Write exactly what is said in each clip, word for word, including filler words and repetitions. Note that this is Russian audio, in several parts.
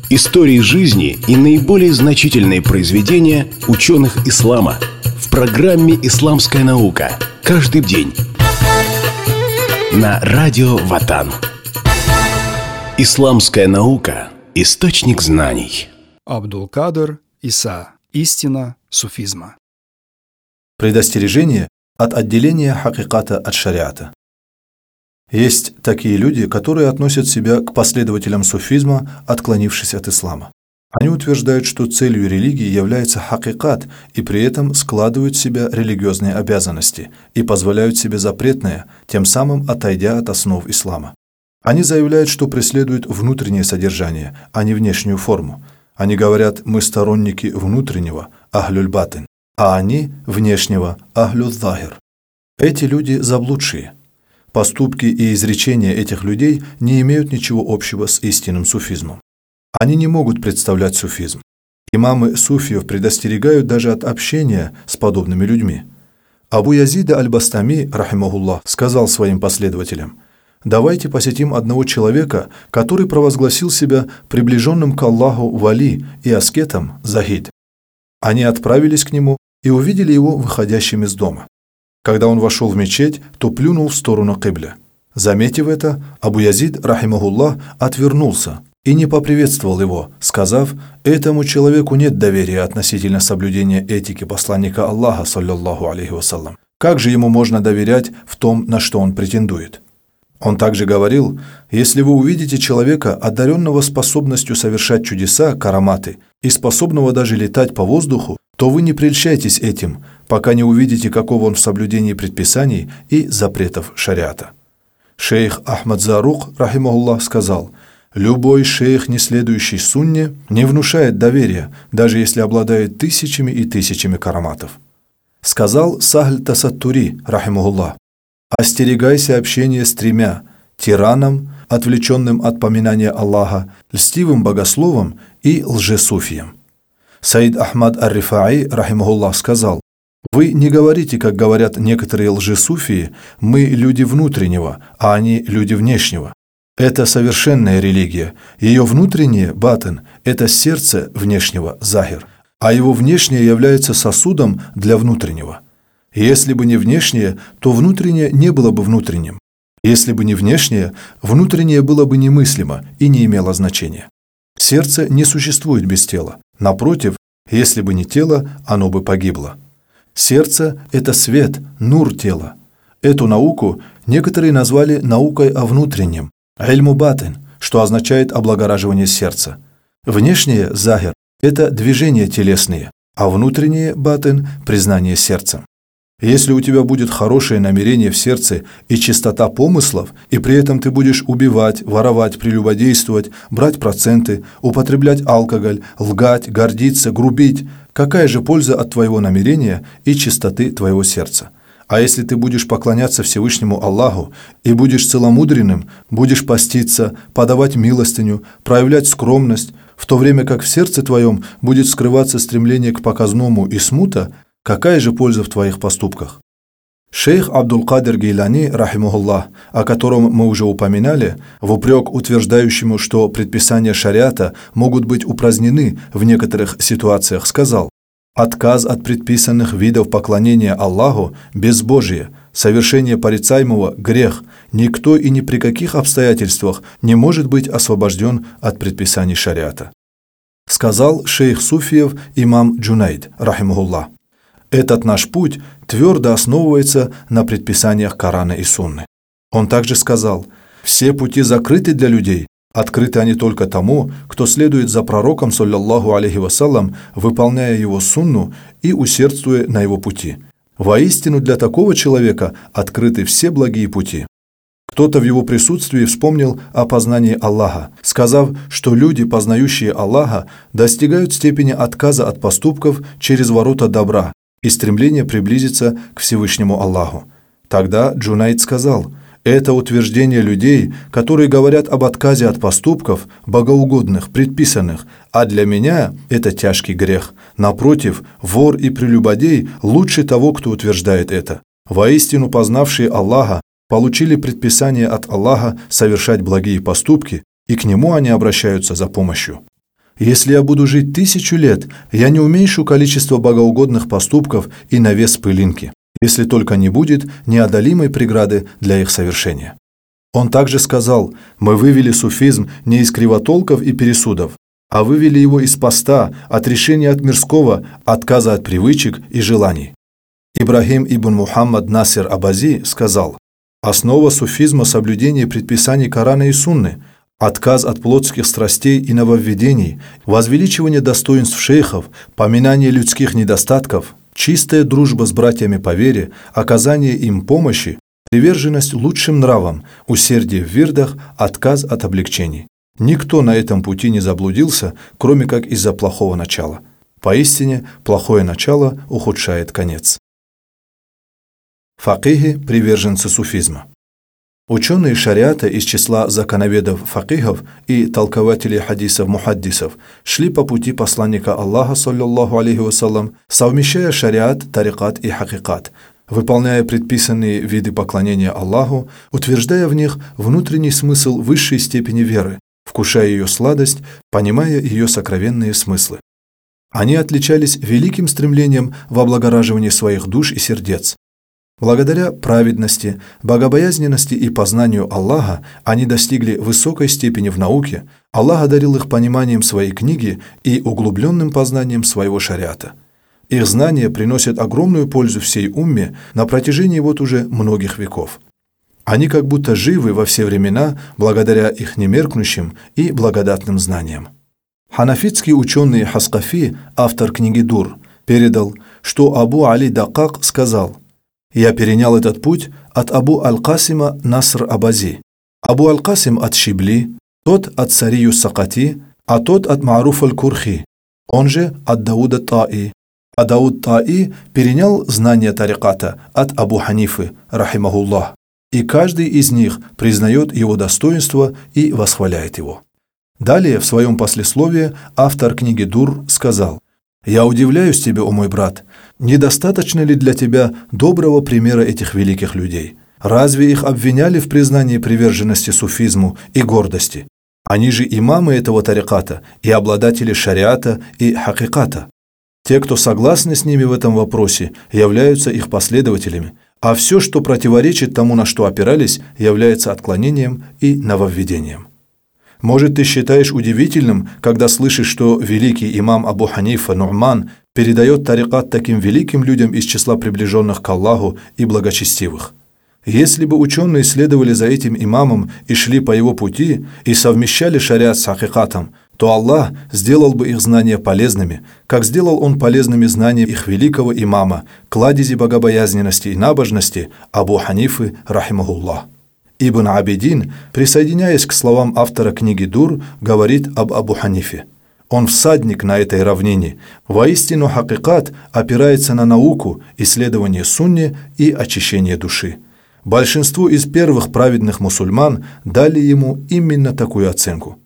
Истории жизни и наиболее значительные произведения ученых ислама в программе «Исламская наука». Каждый день на радио Ватан. Исламская наука – источник знаний. Абдул-Кадр Иса. Истина суфизма. Предостережение от отделения хакиката от шариата. Есть такие люди, которые относят себя к последователям суфизма, отклонившись от ислама. Они утверждают, что целью религии является хакикат, и при этом складывают в себя религиозные обязанности и позволяют себе запретное, тем самым отойдя от основ ислама. Они заявляют, что преследуют внутреннее содержание, а не внешнюю форму. Они говорят: мы сторонники внутреннего, ахлюль батин, а они внешнего, ахлюль захир. Эти люди заблудшие. Поступки и изречения этих людей не имеют ничего общего с истинным суфизмом. Они не могут представлять суфизм. Имамы суфиев предостерегают даже от общения с подобными людьми. Абу Язида аль-Бастами, рахимахуллах, сказал своим последователям: давайте посетим одного человека, который провозгласил себя приближенным к Аллаху вали и аскетом захид. Они отправились к нему и увидели его выходящим из дома. Когда он вошел в мечеть, то плюнул в сторону кибля. Заметив это, Абу Язид, рахимахуллах, отвернулся и не поприветствовал его, сказав: этому человеку нет доверия относительно соблюдения этики посланника Аллаха, саллаллаху алейхи вассалям. Как же ему можно доверять в том, на что он претендует? Он также говорил: если вы увидите человека, одаренного способностью совершать чудеса, караматы, и способного даже летать по воздуху, то вы не прельщайтесь этим, пока не увидите, каков он в соблюдении предписаний и запретов шариата. Шейх Ахмад Зарук, рахимахуллах, сказал: любой шейх, не следующий сунне, не внушает доверия, даже если обладает тысячами и тысячами караматов. Сказал Сахль Тасаттури, рахимахуллах: остерегайся общения с тремя – тираном, отвлеченным от поминания Аллаха, льстивым богословом и лжесуфием. Саид Ахмад ар-Рифаи, рахимахуллах, сказал: вы не говорите, как говорят некоторые лжесуфии, мы люди внутреннего, а они люди внешнего. Это совершенная религия. Ее внутреннее, батин, это сердце внешнего, захир, а его внешнее является сосудом для внутреннего. Если бы не внешнее, то внутреннее не было бы внутренним. Если бы не внешнее, внутреннее было бы немыслимо и не имело значения. Сердце не существует без тела. Напротив, если бы не тело, оно бы погибло. Сердце – это свет, нур тела. Эту науку некоторые назвали наукой о внутреннем, ильму батин, что означает облагораживание сердца. Внешнее, захир, это движения телесные, а внутреннее, батин, признание сердцем. Если у тебя будет хорошее намерение в сердце и чистота помыслов, и при этом ты будешь убивать, воровать, прелюбодействовать, брать проценты, употреблять алкоголь, лгать, гордиться, грубить, какая же польза от твоего намерения и чистоты твоего сердца? А если ты будешь поклоняться Всевышнему Аллаху и будешь целомудренным, будешь поститься, подавать милостыню, проявлять скромность, в то время как в сердце твоем будет скрываться стремление к показному и смута, какая же польза в твоих поступках? Шейх Абдул-Кадр Гейлани, рахимахуллах, о котором мы уже упоминали, в упрек утверждающему, что предписания шариата могут быть упразднены в некоторых ситуациях, сказал: отказ от предписанных видов поклонения Аллаху – безбожие, совершение порицаемого – грех, никто и ни при каких обстоятельствах не может быть освобожден от предписаний шариата. Сказал шейх суфиев имам Джунайд, рахимахуллах: этот наш путь твердо основывается на предписаниях Корана и Сунны. Он также сказал: все пути закрыты для людей, открыты они только тому, кто следует за пророком, саллаллаху алейхи вассалям, выполняя его сунну и усердствуя на его пути. Воистину для такого человека открыты все благие пути. Кто-то в его присутствии вспомнил о познании Аллаха, сказав, что люди, познающие Аллаха, достигают степени отказа от поступков через ворота добра и стремление приблизиться к Всевышнему Аллаху. Тогда Джунайд сказал: это утверждение людей, которые говорят об отказе от поступков, богоугодных, предписанных, а для меня это тяжкий грех. Напротив, вор и прелюбодей лучше того, кто утверждает это. Воистину познавшие Аллаха получили предписание от Аллаха совершать благие поступки, и к Нему они обращаются за помощью. Если я буду жить тысячу лет, я не уменьшу количество богоугодных поступков и на вес пылинки, если только не будет неодолимой преграды для их совершения. Он также сказал: «Мы вывели суфизм не из кривотолков и пересудов, а вывели его из поста, отрешения от мирского, отказа от привычек и желаний». Ибрахим ибн Мухаммад Насир Абази сказал: «Основа суфизма – соблюдение предписаний Корана и Сунны, отказ от плотских страстей и нововведений, возвеличивание достоинств шейхов, поминание людских недостатков, чистая дружба с братьями по вере, оказание им помощи, приверженность лучшим нравам, усердие в вирдах, отказ от облегчений. Никто на этом пути не заблудился, кроме как из-за плохого начала. Поистине, плохое начало ухудшает конец». Факихи, приверженцы суфизма. Ученые шариата из числа законоведов-факихов и толкователей хадисов-мухаддисов шли по пути посланника Аллаха, саллаллаху алейхи вассалям, совмещая шариат, тарикат и хакикат, выполняя предписанные виды поклонения Аллаху, утверждая в них внутренний смысл высшей степени веры, вкушая ее сладость, понимая ее сокровенные смыслы. Они отличались великим стремлением в облагораживании своих душ и сердец. Благодаря праведности, богобоязненности и познанию Аллаха они достигли высокой степени в науке, Аллах одарил их пониманием своей книги и углубленным познанием своего шариата. Их знания приносят огромную пользу всей умме на протяжении вот уже многих веков. Они как будто живы во все времена благодаря их немеркнущим и благодатным знаниям. Ханафитский ученый Хаскафи, автор книги Дур, передал, что Абу Али Дакак сказал: «Я перенял этот путь от Абу Аль-Касима Наср Абази. Абу Аль-Касим от Шибли, тот от Сарию Сакати, а тот от Маруф Аль-Курхи, он же от Дауда Таи. А Дауд Таи перенял знания тариката от Абу Ханифы, рахимахуллах, и каждый из них признает его достоинство и восхваляет его». Далее, в своем послесловии, автор книги Дур сказал: «Я удивляюсь тебе, о мой брат, недостаточно ли для тебя доброго примера этих великих людей? Разве их обвиняли в признании приверженности суфизму и гордости? Они же имамы этого тариката и обладатели шариата и хакиката. Те, кто согласны с ними в этом вопросе, являются их последователями, а все, что противоречит тому, на что опирались, является отклонением и нововведением. Может, ты считаешь удивительным, когда слышишь, что великий имам Абу Ханифа Ну'ман передает тарикат таким великим людям из числа приближенных к Аллаху и благочестивых? Если бы ученые следовали за этим имамом и шли по его пути и совмещали шариат с хакикатом, то Аллах сделал бы их знания полезными, как сделал Он полезными знания их великого имама, кладези богобоязненности и набожности Абу Ханифы, рахимахуллах. Ибн Абидин, присоединяясь к словам автора книги Дур, говорит об Абу Ханифе: «Он всадник на этой равнине. Воистину хакикат опирается на науку, исследование сунни и очищение души. Большинство из первых праведных мусульман дали ему именно такую оценку».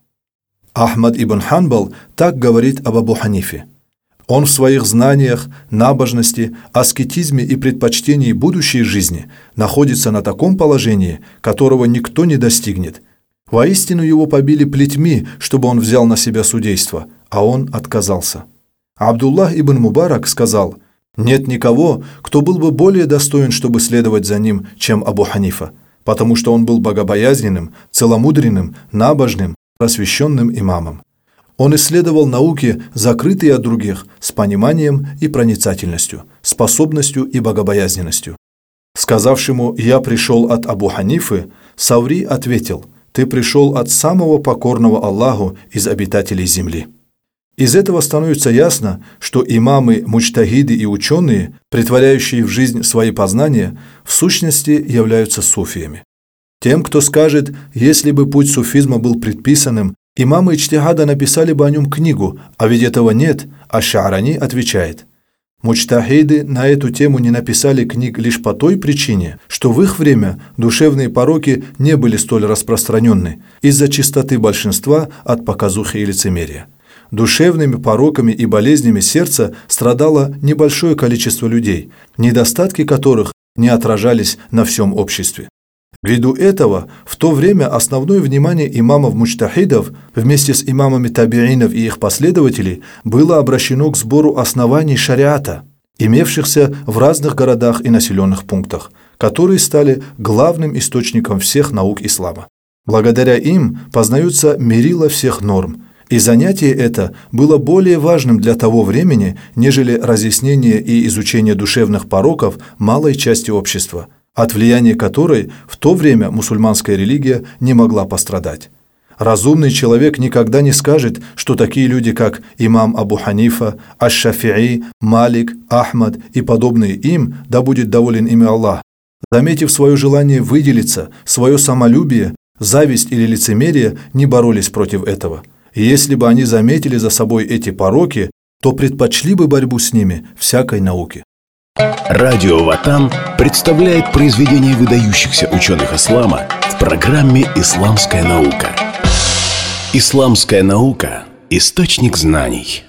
Ахмад ибн Ханбал так говорит об Абу Ханифе: «Он в своих знаниях, набожности, аскетизме и предпочтении будущей жизни находится на таком положении, которого никто не достигнет. Воистину его побили плетьми, чтобы он взял на себя судейство, а он отказался». Абдуллах ибн Мубарак сказал: «Нет никого, кто был бы более достоин, чтобы следовать за ним, чем Абу Ханифа, потому что он был богобоязненным, целомудренным, набожным, просвещенным имамом. Он исследовал науки, закрытые от других, с пониманием и проницательностью, способностью и богобоязненностью. Сказавшему: «Я пришел от Абу Ханифы», Саври ответил: «Ты пришел от самого покорного Аллаху из обитателей земли». Из этого становится ясно, что имамы, муджтахиды и ученые, претворяющие в жизнь свои познания, в сущности являются суфиями. Тем, кто скажет: «Если бы путь суфизма был предписанным, имамы иджтихада написали бы о нем книгу, а ведь этого нет», Аш-Ша'рани отвечает: «Муджтахиды на эту тему не написали книг лишь по той причине, что в их время душевные пороки не были столь распространенны из-за чистоты большинства от показухи и лицемерия. Душевными пороками и болезнями сердца страдало небольшое количество людей, недостатки которых не отражались на всем обществе. Ввиду этого, в то время основное внимание имамов-муджтахидов вместе с имамами табиинов и их последователей было обращено к сбору оснований шариата, имевшихся в разных городах и населенных пунктах, которые стали главным источником всех наук ислама. Благодаря им познаются мерила всех норм, и занятие это было более важным для того времени, нежели разъяснение и изучение душевных пороков малой части общества, от влияния которой в то время мусульманская религия не могла пострадать. Разумный человек никогда не скажет, что такие люди, как имам Абу Ханифа, Аш-Шафи'и, Малик, Ахмад и подобные им, да будет доволен ими Аллах, заметив свое желание выделиться, свое самолюбие, зависть или лицемерие, не боролись против этого. И если бы они заметили за собой эти пороки, то предпочли бы борьбу с ними всякой науке. Радио Ватан представляет произведения выдающихся ученых ислама в программе «Исламская наука». Исламская наука – источник знаний.